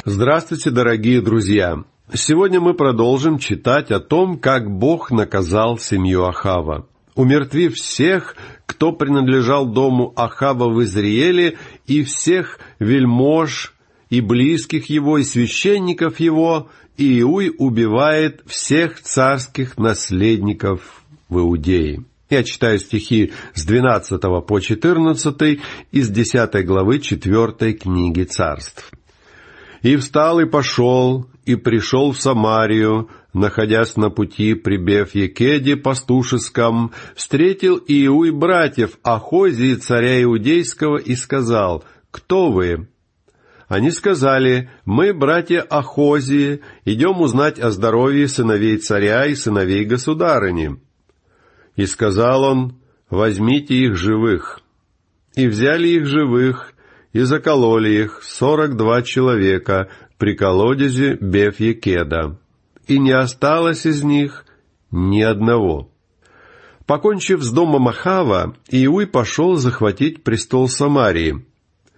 Здравствуйте, дорогие друзья! Сегодня мы продолжим читать о том, как Бог наказал семью Ахава, умертвив всех, кто принадлежал дому Ахава в Израиле, и всех вельмож, и близких его, и священников его, и Иуй убивает всех царских наследников в Иудее. Я читаю стихи с 12 по 14 из 10 главы 4 книги Царств. «И встал, и пошел, и пришел в Самарию, находясь на пути при Беф-Екеде пастушеском, встретил Иуй братьев Ахозии, царя Иудейского, и сказал: «Кто вы?» Они сказали: «Мы, братья Ахозии, идем узнать о здоровье сыновей царя и сыновей государыни». И сказал он: «Возьмите их живых». И взяли их живых, и закололи их 42 человека при колодезе Беф-Екеда, и не осталось из них ни одного. Покончив с домом Ахава, Иуй пошел захватить престол Самарии.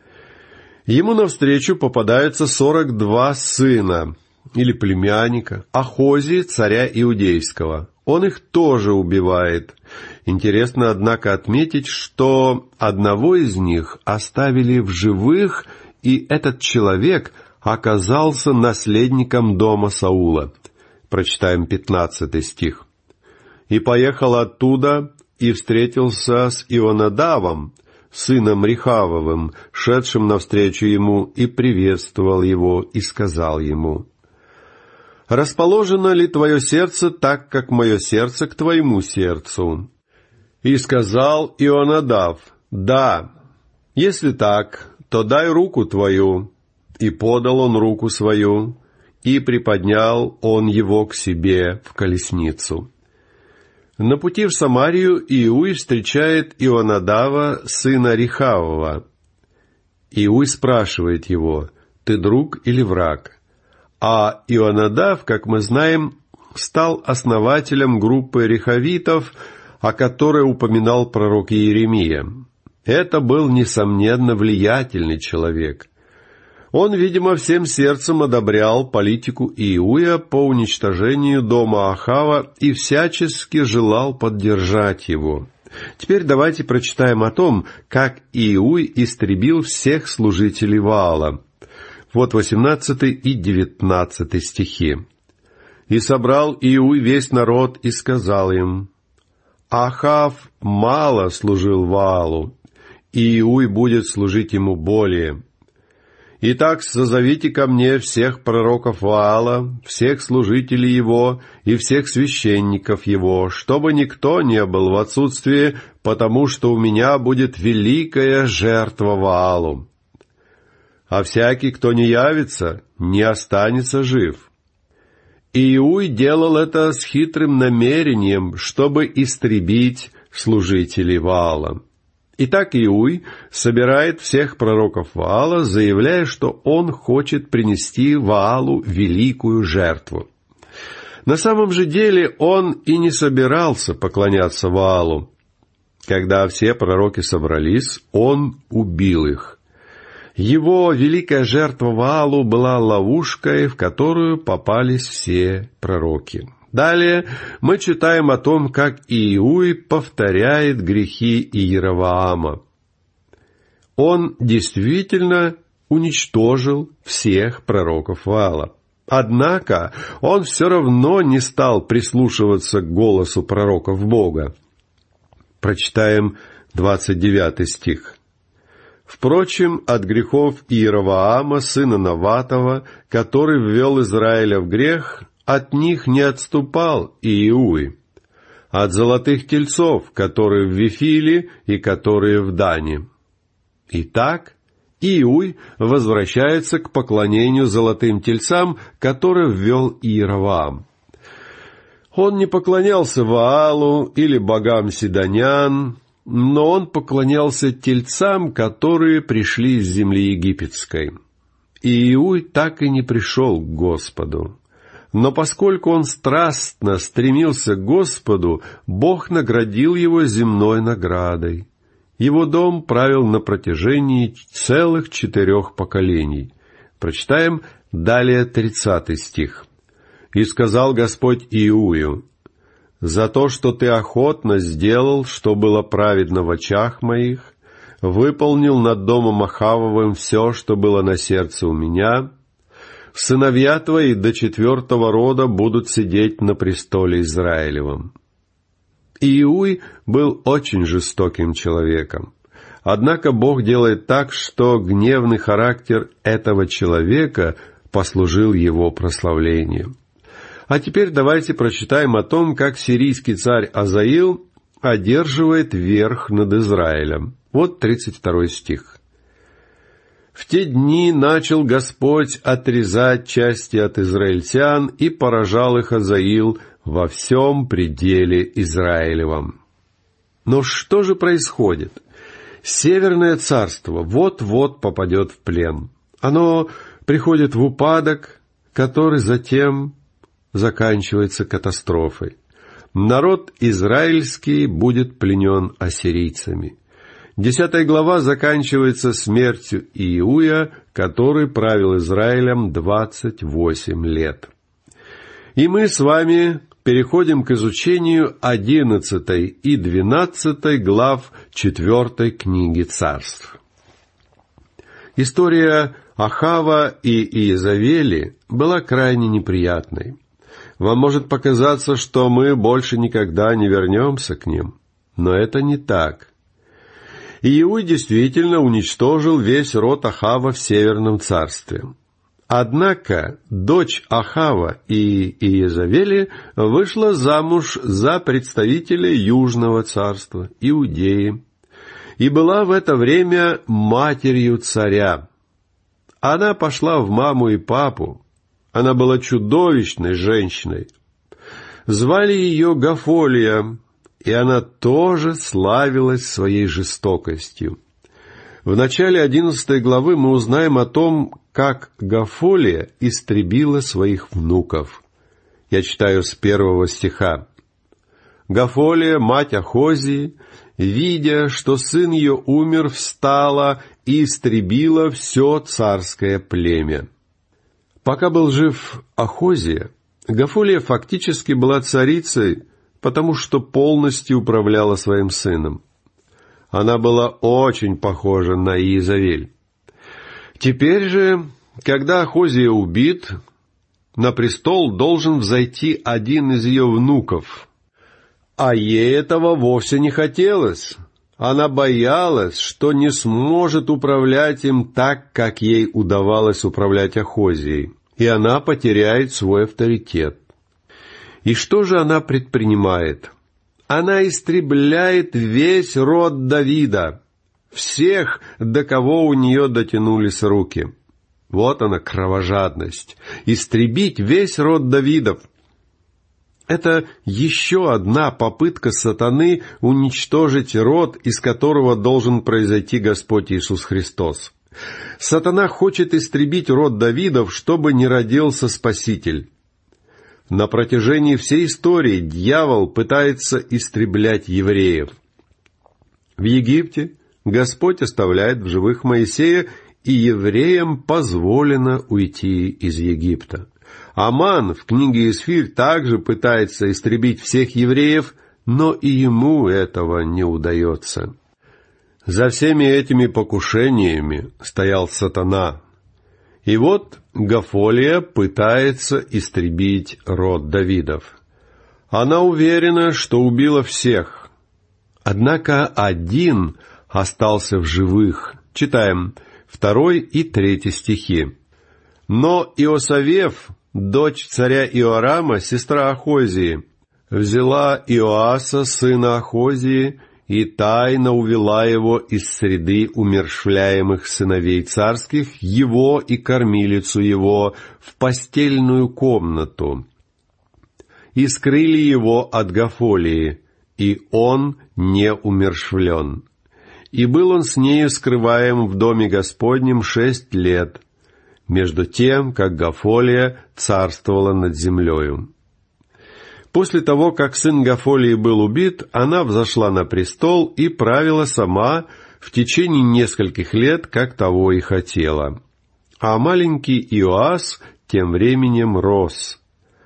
Ему навстречу попадаются 42 сына, или племянника, Ахозии, царя Иудейского. Он их тоже убивает. Интересно, однако, отметить, что одного из них оставили в живых, и этот человек оказался наследником дома Саула. Прочитаем 15 стих. «И поехал оттуда, и встретился с Ионадавом, сыном Рехавовым, шедшим навстречу ему, и приветствовал его, и сказал ему: «Расположено ли твое сердце так, как мое сердце к твоему сердцу?» И сказал Ионадав: «Да, если так, то дай руку твою». И подал он руку свою, и приподнял он его к себе в колесницу. На пути в Самарию Иуй встречает Ионадава, сына Рехавова. Иуй спрашивает его: «Ты друг или враг?» А Ионадав, как мы знаем, стал основателем группы рехавитов, о которой упоминал пророк Иеремия. Это был, несомненно, влиятельный человек. Он, видимо, всем сердцем одобрял политику Иуя по уничтожению дома Ахава и всячески желал поддержать его. Теперь давайте прочитаем о том, как Иуй истребил всех служителей Ваала. Вот 18 и 19 стихи. «И собрал Иуй весь народ и сказал им: Ахав мало служил Ваалу, и Иуй будет служить ему более. Итак, созовите ко мне всех пророков Ваала, всех служителей его и всех священников его, чтобы никто не был в отсутствии, потому что у меня будет великая жертва Ваалу. А всякий, кто не явится, не останется жив». Иуй делал это с хитрым намерением, чтобы истребить служителей Ваала. Итак, Иуй собирает всех пророков Ваала, заявляя, что он хочет принести Ваалу великую жертву. На самом же деле он и не собирался поклоняться Ваалу. Когда все пророки собрались, он убил их. Его великая жертва Ваалу была ловушкой, в которую попались все пророки. Далее мы читаем о том, как Иуй повторяет грехи Иеровоама. Он действительно уничтожил всех пророков Ваала. Однако он все равно не стал прислушиваться к голосу пророков Бога. Прочитаем 29 стих. «Впрочем, от грехов Иеровоама, сына Наватова, который ввел Израиля в грех, от них не отступал Иуй, от золотых тельцов, которые в Вифиле и которые в Дане». Итак, Иуй возвращается к поклонению золотым тельцам, которые ввел Иеровоам. Он не поклонялся Ваалу или богам сидонян, но он поклонялся тельцам, которые пришли из земли египетской. И Иуй так и не пришел к Господу. Но поскольку он страстно стремился к Господу, Бог наградил его земной наградой. Его дом правил на протяжении целых 4 поколений. Прочитаем Далее 30 стих. «И сказал Господь Иую: за то, что ты охотно сделал, что было праведно в очах моих, выполнил над домом Ахавовым все, что было на сердце у меня, сыновья твои до 4-го рода будут сидеть на престоле Израилевом». Иуй был очень жестоким человеком. Однако Бог делает так, что гневный характер этого человека послужил его прославлению. А теперь давайте прочитаем о том, как сирийский царь Азаил одерживает верх над Израилем. Вот 32 стих. «В те дни начал Господь отрезать части от израильтян, и поражал их Азаил во всем пределе Израилевом». Но что же происходит? Северное царство вот-вот попадет в плен. Оно приходит в упадок, который затем заканчивается катастрофой. Народ израильский будет пленен ассирийцами. 10 глава заканчивается смертью Иуя, который правил Израилем 28 лет. И мы с вами переходим к изучению 11 и 12 глав 4 книги Царств. История Ахава и Иезавели была крайне неприятной. Вам может показаться, что мы больше никогда не вернемся к ним, но это не так. Иуй действительно уничтожил весь род Ахава в Северном царстве. Однако дочь Ахава и Иезавели вышла замуж за представителя Южного царства, Иудеи, и была в это время матерью царя. Она пошла в маму и папу. Она была чудовищной женщиной. Звали ее Гафолия, и она тоже славилась своей жестокостью. В начале 11 главы мы узнаем о том, как Гафолия истребила своих внуков. Я читаю с 1 стиха. «Гафолия, мать Ахозии, видя, что сын ее умер, встала и истребила все царское племя». Пока был жив Ахозия, Гафолия фактически была царицей, потому что полностью управляла своим сыном. Она была очень похожа на Иезавель. Теперь же, когда Ахозия убит, на престол должен взойти один из ее внуков. А ей этого вовсе не хотелось. Она боялась, что не сможет управлять им так, как ей удавалось управлять Ахозией, и она потеряет свой авторитет. И что же она предпринимает? Она истребляет весь род Давида, всех, до кого у нее дотянулись руки. Вот она, кровожадность. Истребить весь род Давидов. Это еще одна попытка сатаны уничтожить род, из которого должен произойти Господь Иисус Христос. Сатана хочет истребить род Давидов, чтобы не родился Спаситель. На протяжении всей истории дьявол пытается истреблять евреев. В Египте Господь оставляет в живых Моисея, и евреям позволено уйти из Египта. Аман в книге Исфирь также пытается истребить всех евреев, но и ему этого не удается. За всеми этими покушениями стоял сатана. И вот Гафолия пытается истребить род Давидов. Она уверена, что убила всех. Однако один остался в живых. Читаем 2 и 3 стихи. «Но Иосавев, дочь царя Иорама, сестра Ахозии, взяла Иоаса, сына Ахозии, и тайно увела его из среды умерщвляемых сыновей царских, его и кормилицу его, в постельную комнату. И скрыли его от Гафолии, и он не умерщвлен. И был он с нею скрываем в доме Господнем 6 лет, между тем, как Гафолия царствовала над землею. После того, как сын Гафолии был убит, она взошла на престол и правила сама в течение нескольких лет, как того и хотела. а маленький Иоас тем временем рос.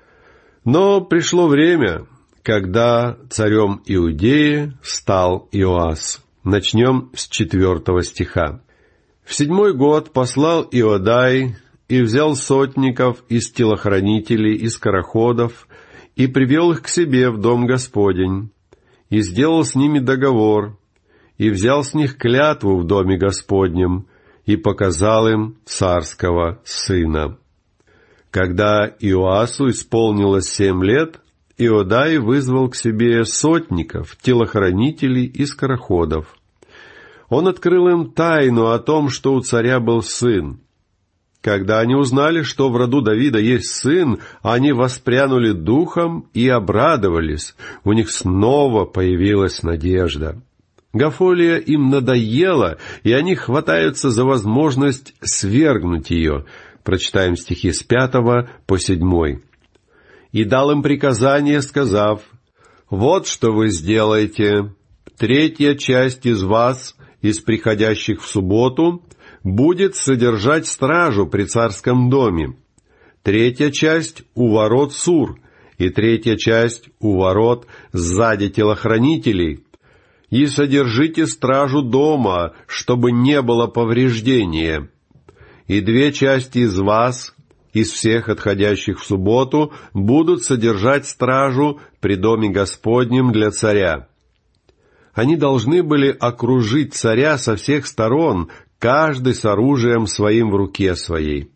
Но пришло время, когда царем Иудеи стал Иоас. Начнем с 4 стиха. «В 7 год послал Иодай и взял сотников из телохранителей и скороходов и привел их к себе в дом Господень, и сделал с ними договор, и взял с них клятву в доме Господнем, и показал им царского сына. Когда Иоасу исполнилось 7 лет, Иодай вызвал к себе сотников, телохранителей и скороходов. Он открыл им тайну о том, что у царя был сын. Когда они узнали, что в роду Давида есть сын, они воспрянули духом и обрадовались. У них снова появилась надежда. Гафолия им надоела, и они хватаются за возможность свергнуть ее. Прочитаем стихи с 5 по 7. «И дал им приказание, сказав: вот что вы сделаете. 3 часть из вас, из приходящих в субботу, будет содержать стражу при царском доме. 3 часть у ворот Сур, и 3 часть у ворот сзади телохранителей. И содержите стражу дома, чтобы не было повреждения. И 2 части из вас, из всех отходящих в субботу, будут содержать стражу при доме Господнем для царя». Они должны были окружить царя со всех сторон, каждый с оружием своим в руке своей.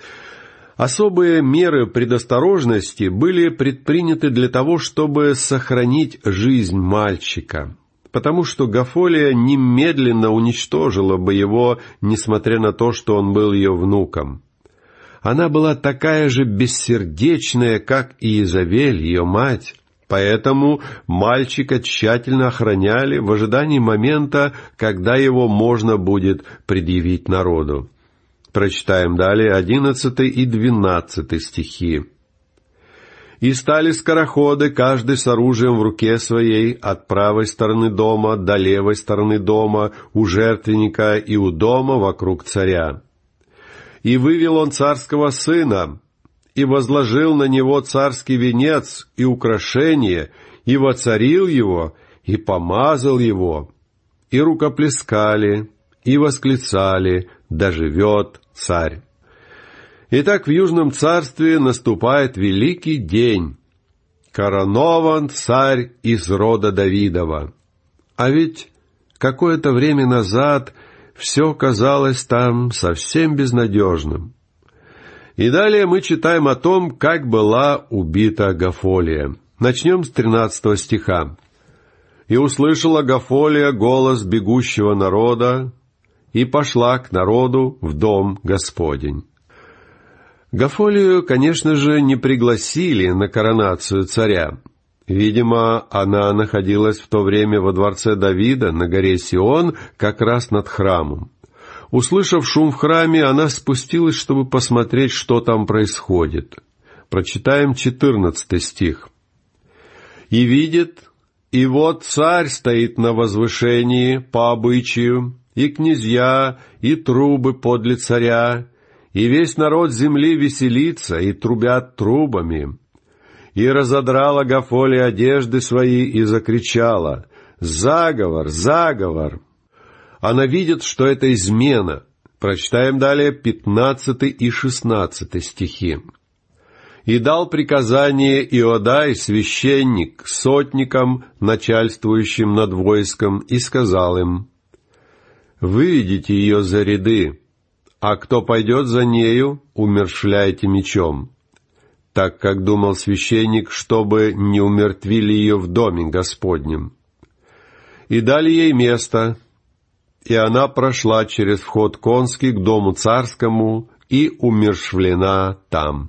Особые меры предосторожности были предприняты для того, чтобы сохранить жизнь мальчика, потому что Гафолия немедленно уничтожила бы его, несмотря на то, что он был ее внуком. Она была такая же бессердечная, как и Иезавель, ее мать. Поэтому мальчика тщательно охраняли в ожидании момента, когда его можно будет предъявить народу. Прочитаем далее 11 и 12 стихи. «И стали скороходы, каждый с оружием в руке своей, от правой стороны дома до левой стороны дома, у жертвенника и у дома вокруг царя. И вывел он царского сына, и возложил на него царский венец и украшение, и воцарил его, и помазал его, и рукоплескали, и восклицали: да живет царь. Итак, в Южном царстве наступает великий день. Коронован царь из рода Давидова. А ведь какое-то время назад все казалось там совсем безнадежным. И далее мы читаем о том, как была убита Гафолия. Начнем с 13 стиха. «И услышала Гафолия голос бегущего народа, и пошла к народу в дом Господень». Гафолию, конечно же, не пригласили на коронацию царя. Видимо, она находилась в то время во дворце Давида на горе Сион, как раз над храмом. Услышав шум в храме, она спустилась, чтобы посмотреть, что там происходит. Прочитаем 14 стих. «И видит, и вот царь стоит на возвышении по обычаю, и князья, и трубы подле царя, и весь народ земли веселится, и трубят трубами. И разодрала Гафолия одежды свои и закричала: заговор, заговор!» Она видит, что это измена. Прочитаем далее 15 и 16 стихи. «И дал приказание Иодай, священник, сотникам, начальствующим над войском, и сказал им: выведите ее за ряды, а кто пойдет за нею, умерщвляйте мечом, так как думал священник, чтобы не умертвили ее в доме Господнем. И дали ей место, и она прошла через вход конский к дому царскому и умерщвлена там».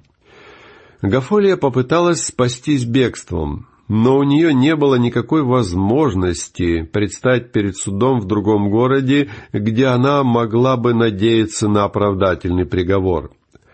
Гафолия попыталась спастись бегством, но у нее не было никакой возможности предстать перед судом в другом городе, где она могла бы надеяться на оправдательный приговор.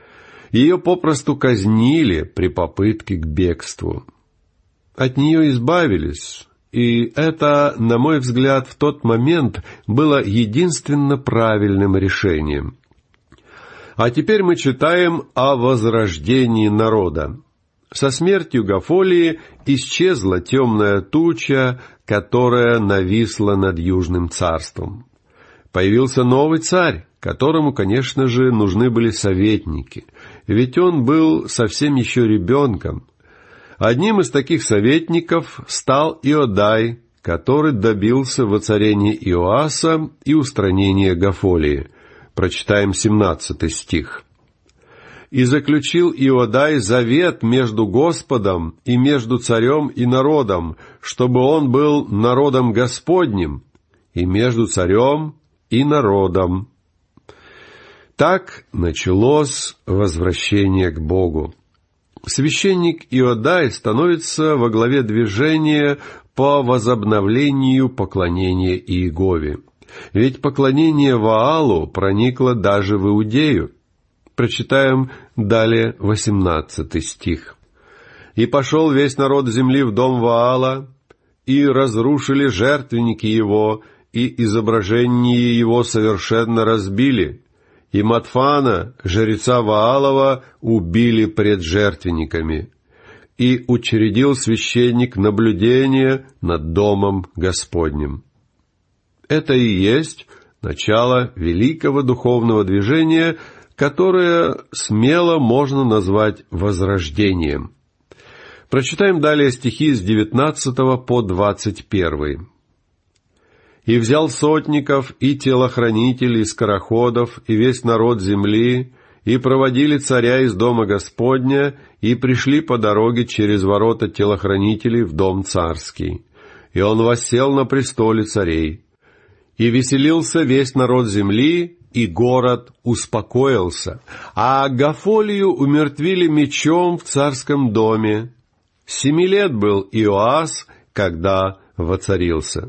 Ее попросту казнили при попытке к бегству. От нее избавились, и это, на мой взгляд, в тот момент было единственно правильным решением. А теперь мы читаем о возрождении народа. Со смертью Гафолии исчезла темная туча, которая нависла над Южным царством. Появился новый царь, которому, конечно же, нужны были советники, ведь он был совсем еще ребенком. Одним из таких советников стал Иодай, который добился воцарения Иоаса и устранения Гафолии. Прочитаем 17 стих. «И заключил Иодай завет между Господом и между царем и народом, чтобы он был народом Господним, и между царем и народом». Так началось возвращение к Богу. Священник Иодай становится во главе движения по возобновлению поклонения Иегове. Ведь поклонение Ваалу проникло даже в Иудею. Прочитаем далее 18 стих. «И пошел весь народ земли в дом Ваала, и разрушили жертвенники его, и изображение его совершенно разбили, и Матфана, жреца Ваалова, убили пред жертвенниками. И учредил священник наблюдение над домом Господним». Это и есть начало великого духовного движения, которое смело можно назвать возрождением. Прочитаем далее стихи с 19 по 21. «И взял сотников и телохранителей, скороходов, и весь народ земли, и проводили царя из дома Господня, и пришли по дороге через ворота телохранителей в дом царский. И он воссел на престоле царей. И веселился весь народ земли, и город успокоился, а Гафолию умертвили мечом в царском доме. 7 лет был Иоас, когда воцарился».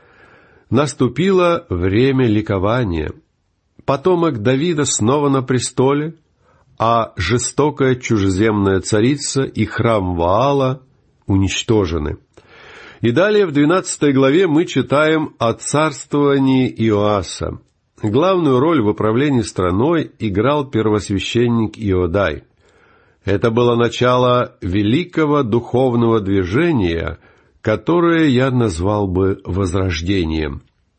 Наступило время ликования. Потомок Давида снова на престоле, а жестокая чужеземная царица и храм Ваала уничтожены. И далее в 12 главе мы читаем о царствовании Иоаса. Главную роль в управлении страной играл первосвященник Иодай. Это было начало великого духовного движения, которое я назвал бы возрождением.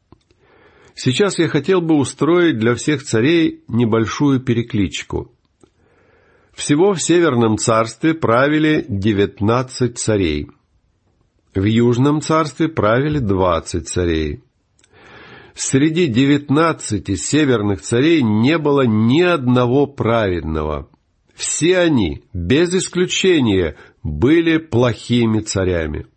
Сейчас я хотел бы устроить для всех царей небольшую перекличку. Всего в Северном царстве правили 19 царей. В Южном царстве правили 20 царей. Среди 19 северных царей не было ни одного праведного. Все они, без исключения, были плохими царями.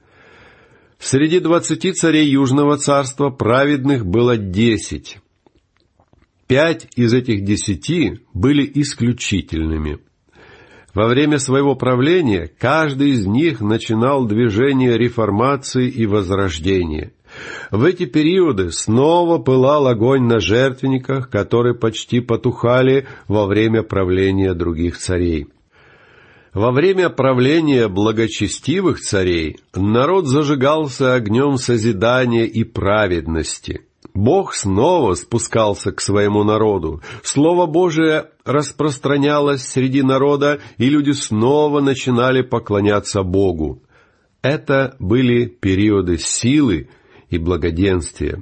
Среди 20 царей Южного царства праведных было 10. 5 из этих 10 были исключительными. Во время своего правления каждый из них начинал движение реформации и возрождения. В эти периоды снова пылал огонь на жертвенниках, которые почти потухали во время правления других царей. Во время правления благочестивых царей народ зажигался огнем созидания и праведности. Бог снова спускался к своему народу. Слово Божие распространялось среди народа, и люди снова начинали поклоняться Богу. Это были периоды силы и благоденствия.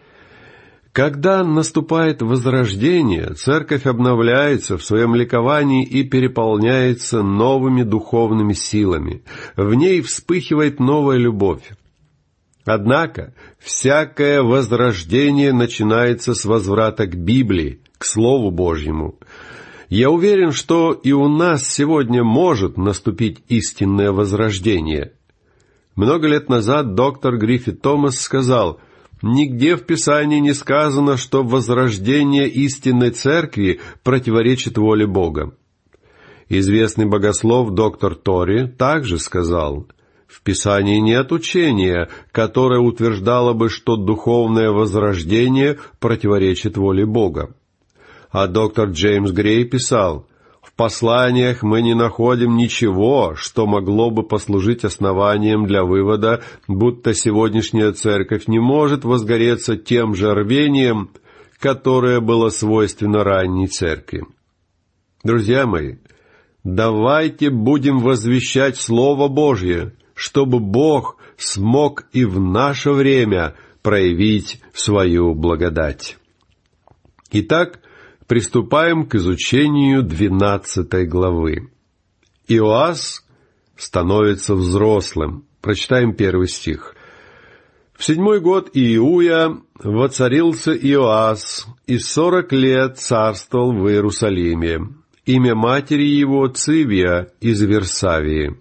Когда наступает возрождение, церковь обновляется в своем ликовании и переполняется новыми духовными силами. В ней вспыхивает новая любовь. Однако, всякое возрождение начинается с возврата к Библии, к Слову Божьему. Я уверен, что и у нас сегодня может наступить истинное возрождение. Много лет назад доктор Гриффит Томас сказал: «Нигде в Писании не сказано, что возрождение истинной церкви противоречит воле Бога». Известный богослов доктор Тори также сказал: «В Писании нет учения, которое утверждало бы, что духовное возрождение противоречит воле Бога». А доктор Джеймс Грей писал: «В посланиях мы не находим ничего, что могло бы послужить основанием для вывода, будто сегодняшняя церковь не может возгореться тем же рвением, которое было свойственно ранней церкви. Друзья мои, давайте будем возвещать Слово Божье, чтобы Бог смог и в наше время проявить свою благодать. Итак, приступаем к изучению 12 главы. Иоас становится взрослым. Прочитаем 1 стих. «В 7 год Иуя воцарился Иоас, и 40 лет царствовал в Иерусалиме. Имя матери его Цивия из Версавии.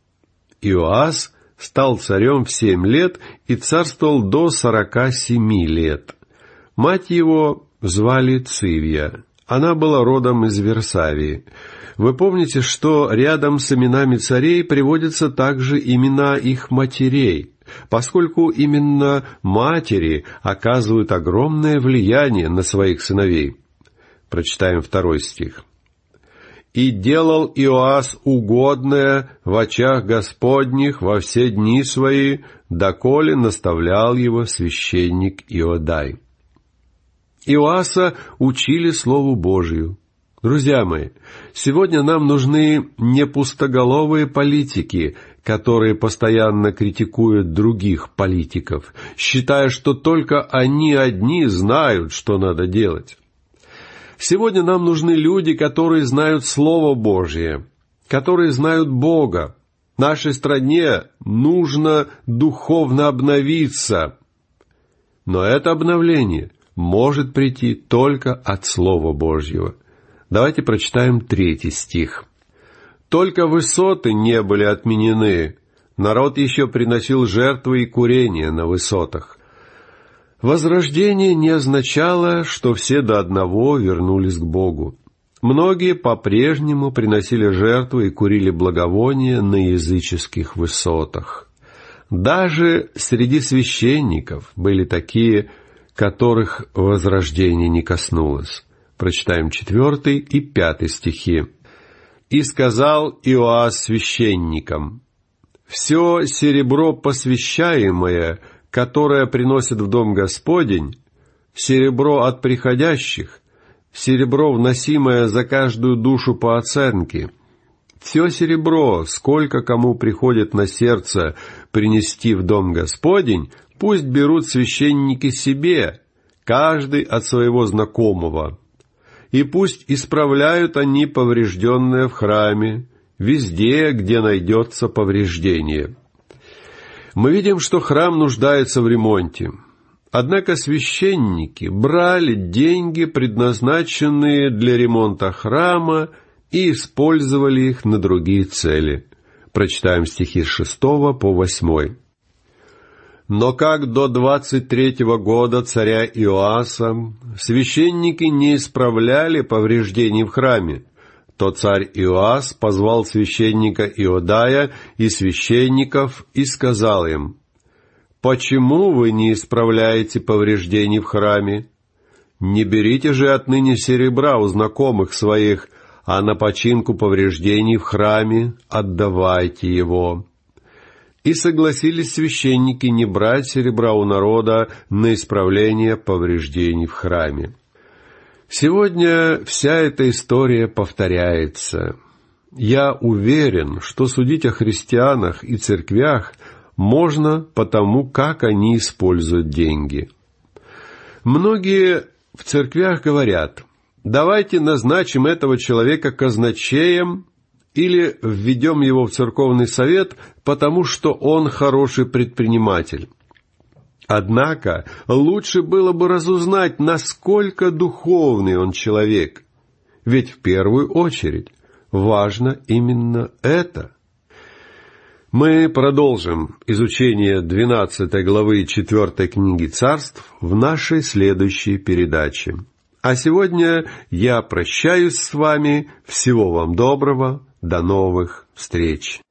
Иоас стал царем в 7 лет и царствовал до 47 лет. Мать его звали Цивия. Она была родом из Версавии». Вы помните, что рядом с именами царей приводятся также имена их матерей, поскольку именно матери оказывают огромное влияние на своих сыновей. Прочитаем 2 стих. «И делал Иоас угодное в очах Господних во все дни свои, доколе наставлял его священник Иодай». Иоаса учили Слову Божию. Друзья мои, сегодня нам нужны не пустоголовые политики, которые постоянно критикуют других политиков, считая, что только они одни знают, что надо делать. Сегодня нам нужны люди, которые знают Слово Божье, которые знают Бога. Нашей стране нужно духовно обновиться. Но это обновление может прийти только от Слова Божьего. Давайте прочитаем 3 стих. «Только высоты не были отменены, народ еще приносил жертвы и курения на высотах». Возрождение не означало, что все до одного вернулись к Богу. Многие по-прежнему приносили жертвы и курили благовония на языческих высотах. Даже среди священников были такие, которых возрождение не коснулось. Прочитаем 4 и 5 стихи. «И сказал Иоас священникам: все серебро посвящаемое, которое приносит в дом Господень, серебро от приходящих, серебро, вносимое за каждую душу по оценке, все серебро, сколько кому приходит на сердце принести в дом Господень, пусть берут священники себе, каждый от своего знакомого. И пусть исправляют они поврежденное в храме, везде, где найдется повреждение». Мы видим, что храм нуждается в ремонте. Однако священники брали деньги, предназначенные для ремонта храма, и использовали их на другие цели. Прочитаем стихи с 6 по 8. «Но как до 23-го года царя Иоаса священники не исправляли повреждений в храме, то царь Иоас позвал священника Иодая и священников и сказал им: «Почему вы не исправляете повреждений в храме? Не берите же отныне серебра у знакомых своих, а на починку повреждений в храме отдавайте его». И согласились священники не брать серебра у народа на исправление повреждений в храме. Сегодня вся эта история повторяется. Я уверен, что судить о христианах и церквях можно по тому, как они используют деньги. Многие в церквях говорят: давайте назначим этого человека казначеем или введем его в церковный совет, потому что он хороший предприниматель. Однако лучше было бы разузнать, насколько духовный он человек. Ведь в первую очередь важно именно это. Мы продолжим изучение 12 главы 4 книги Царств в нашей следующей передаче. А сегодня я прощаюсь с вами. Всего вам доброго. До новых встреч.